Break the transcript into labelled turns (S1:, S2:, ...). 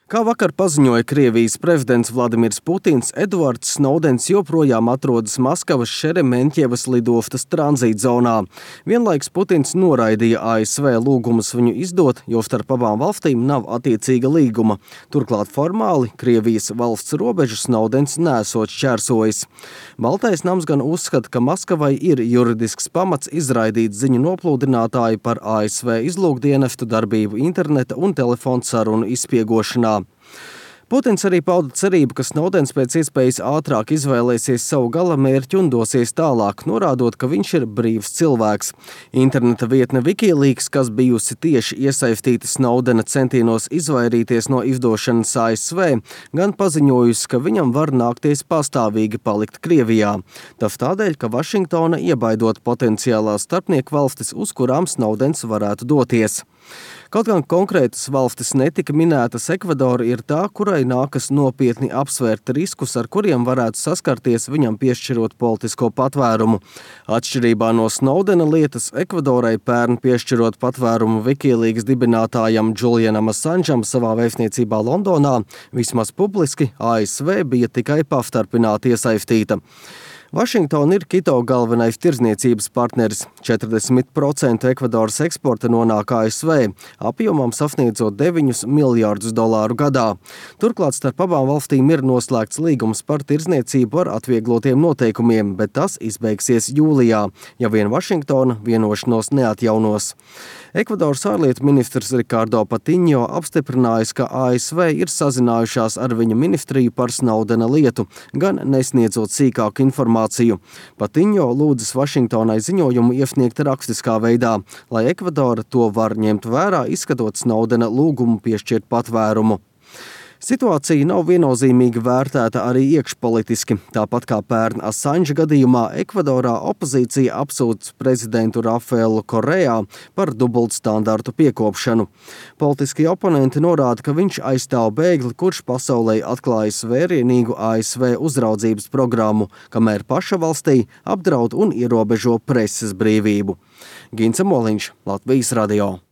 S1: Kā vakar paziņoja Krievijas prezidents Vladimirs Putins, Edvards Snowdens joprojām atrodas Maskavas Šeremeņķievas lidostas tranzītzonā. Vienlaiks Putins noraidīja ASV lūgumus viņu izdot, jo starp abām valstīm nav attiecīga līguma. Turklāt formāli Krievijas valsts robežu Snowdens nesot šķērsojis. Baltais nams gan uzskata, ka Maskavai ir juridisks pamats izraidīt ziņu noplūdinātāju par ASV izlūkdienestu darbību interneta un telefonu sarunu izspiegošanā. Putins arī pauda cerību, ka Snowdens pēc iespējas ātrāk izvēlēsies savu galamērķi un dosies tālāk, norādot, ka viņš ir brīvs cilvēks. Interneta vietne Wikileaks, kas bijusi tieši iesaistīta Snowdena centienos izvairīties no izdošanas ASV, gan paziņojusi, ka viņam var nākties pastāvīgi palikt Krievijā. Tas tādēļ, ka Vašingtona iebaidot potenciālās starpnieku valstis, uz kurām Snowdens varētu doties. Kaut gan konkrētas valstis netika minētas, Ekvadora ir tā, kurai nākas nopietni apsvērt riskus, ar kuriem varētu saskarties viņam piešķirot politisko patvērumu. Atšķirībā no Snowdena lietas, Ekvadorai pērn piešķirot patvērumu Wikileaks dibinātājam Julianam Assangeam savā vēstniecībā Londonā, vismaz publiski ASV bija tikai pastarpināti iesaistīta. Vašingtona ir Kito galvenais tirdzniecības partneris. 40% Ekvadoras eksporta nonāk ASV, apjomam sasniedzot $9 miljārdus gadā. Turklāt starp abām valstīm ir noslēgts līgums par tirdzniecību ar atvieglotiem noteikumiem, bet tas izbeigsies jūlijā, ja vien Vašingtona vienošanos neatjaunos. Ekvadoras ārlietu ministrs Ricardo Patiņo apstiprinājis, ka ASV ir sazinājušās ar viņa ministriju par Snowdena lietu, gan nesniedzot sīkāku informāciju. Patiņo lūdzas Vašingtonai ziņojumu iesniegt rakstiskā veidā, lai Ekvadora to var ņemt vērā, izskatot Snowdena lūgumu piešķirt patvērumu. Situācija nav viennozīmīgi vērtēta arī iekšpolitiski. Tāpat kā pērn Assange gadījumā, Ekvadorā opozīcija apsūdz prezidentu Rafaelu Korejā par dubultstandartu piekopšanu. Politiskie oponenti norāda, ka viņš aizstāv bēgli, kurš pasaulē atklājis vērienīgu ASV uzraudzības programmu, kamēr paša valstī apdraud un ierobežo preses brīvību. Gints Moliņš, Latvijas radio.